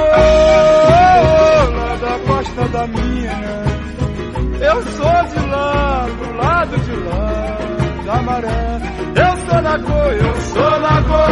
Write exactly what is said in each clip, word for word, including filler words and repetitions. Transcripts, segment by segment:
lá da costa da mina. Eu sou de lá, do lado de lá da maré. Eu sou Nagô, eu sou Nagô,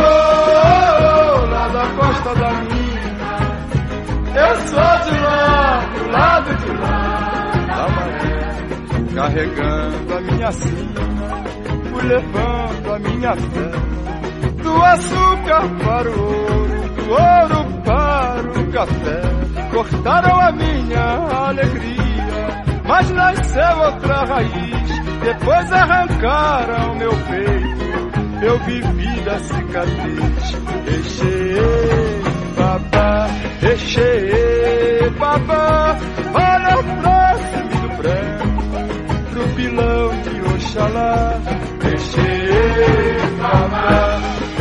lá da costa da mina. Eu sou de lá, do lado de lá da maré. Carregando a minha sina, fui levando a minha fé. Do açúcar para o ouro, do ouro para o café. Cortaram a minha alegria, mas nasceu outra raiz. Depois arrancaram meu peito, eu vivi da cicatriz. Eixê, babá, eixê, babá. Olha o próximo do branco, pro pilão de Oxalá. Eixê, babá,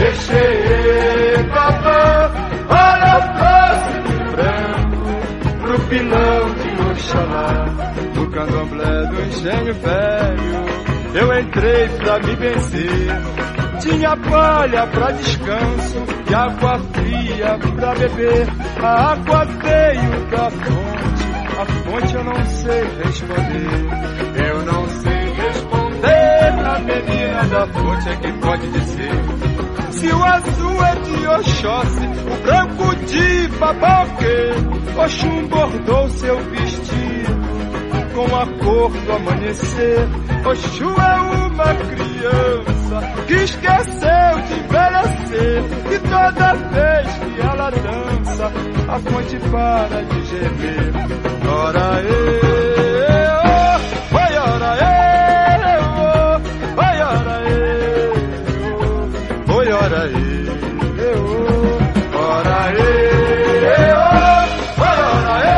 eixê, babá. Olha o próximo do branco, pro pilão de Oxalá. No candomblé do engenho velho, eu entrei pra me vencer. Tinha palha pra descanso e água fria pra beber. A água veio da fonte, a fonte eu não sei responder. Eu não sei responder, a menina da fonte é quem pode dizer. Se o azul é de Oxóssi, o branco de Babaoque, Oxum bordou seu vestido com a cor do amanhecer. Oxum é uma criança que esqueceu de envelhecer, e toda vez que ela dança, a fonte para de gemer. Ora ê, oh, vai ora ê, oh, vai ora ê, oh, oi ora ê, oh, ora ê, oh, vai ora ê.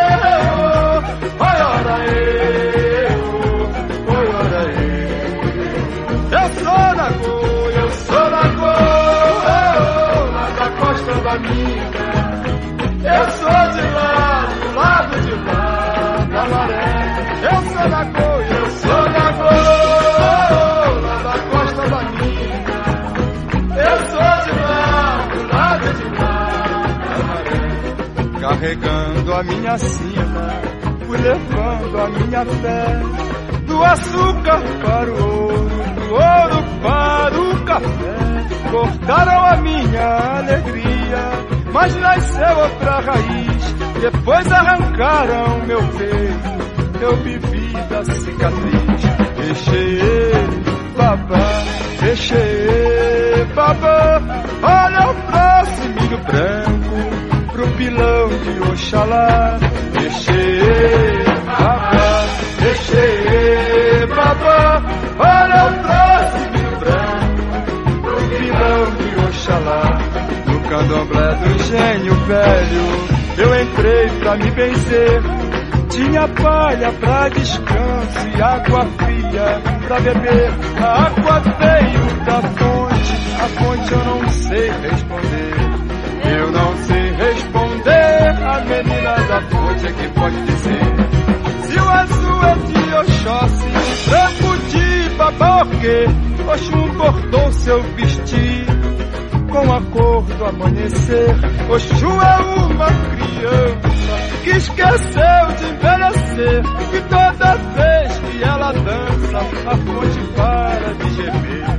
Eu sou de lá, do lado de lá da maré. Eu sou Nagô, eu sou Nagô, lá da costa da mina. Eu sou de lá, do lado de lá da maré. Carregando a minha sina, fui levando a minha fé. Do açúcar para o ouro, do ouro para o café. Cortaram a minha alegria, mas nasceu outra raiz. Depois arrancaram meu peito, eu vivi da cicatriz. Eixê, babá, eixê, babá. Olha o próximo branco, pro pilão de Oxalá. Eixê, babá, eixê, babá. Olha o próximo branco, pro pilão de Oxalá. No candomblé do engenho velho, eu entrei pra me vencer. Tinha palha pra descanso e água fria pra beber. A água veio da fonte, a fonte eu não sei responder. Eu não sei responder, a menina da fonte é que pode dizer. Se o azul é de Oxóssi, branco de Babaoque, Oxum bordou seu vestido com a cor do amanhecer. Oxum é uma criança que esqueceu de envelhecer, e toda vez que ela dança, a fonte para de gemer.